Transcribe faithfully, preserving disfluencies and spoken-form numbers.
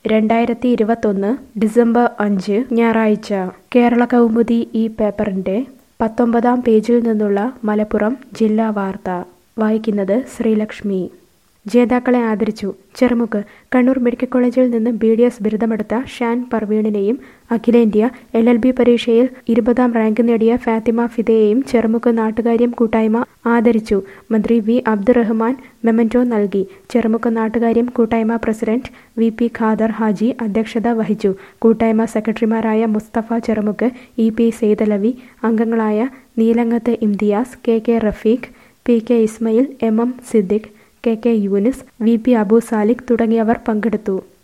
രണ്ടായിരത്തി ഇരുപത്തൊന്ന് ഡിസംബർ അഞ്ച് ഞായറാഴ്ച കേരള കൗമുദി ഈ പേപ്പറിന്റെ പത്തൊമ്പതാം പേജിൽ നിന്നുള്ള മലപ്പുറം ജില്ലാ വാർത്ത വായിക്കുന്നത് ശ്രീലക്ഷ്മി. ജേതാക്കളെ ആദരിച്ചു. ചെറുമുക്ക് കണ്ണൂർ മെഡിക്കൽ കോളേജിൽ നിന്ന് ബി ഡി എസ് ബിരുദമെടുത്ത ഷാൻ പർവീണിനെയും അഖിലേന്ത്യാ എൽ എൽ ബി പരീക്ഷയിൽ ഇരുപതാം റാങ്ക് നേടിയ ഫാത്തിമ ഫിദയെയും ചെറുമുക്ക് നാട്ടുകാര്യം കൂട്ടായ്മ ആദരിച്ചു. മന്ത്രി വി അബ്ദുറഹ്മാൻ മെമന്റോ നൽകി. ചെറുമുക്ക് നാട്ടുകാര്യം കൂട്ടായ്മ president V P Khader Haji അധ്യക്ഷത വഹിച്ചു. കൂട്ടായ്മ സെക്രട്ടറിമാരായ മുസ്തഫ ചെറുമുക്ക്, ഇ പി സെയ്തലവി, അംഗങ്ങളായ Neelangath Imthiyaz, K K Rafeeq, P K Ismail, M M Siddique, K K Yunus, V P Abu Salik തുടങ്ങിയവർ പങ്കെടുത്തു.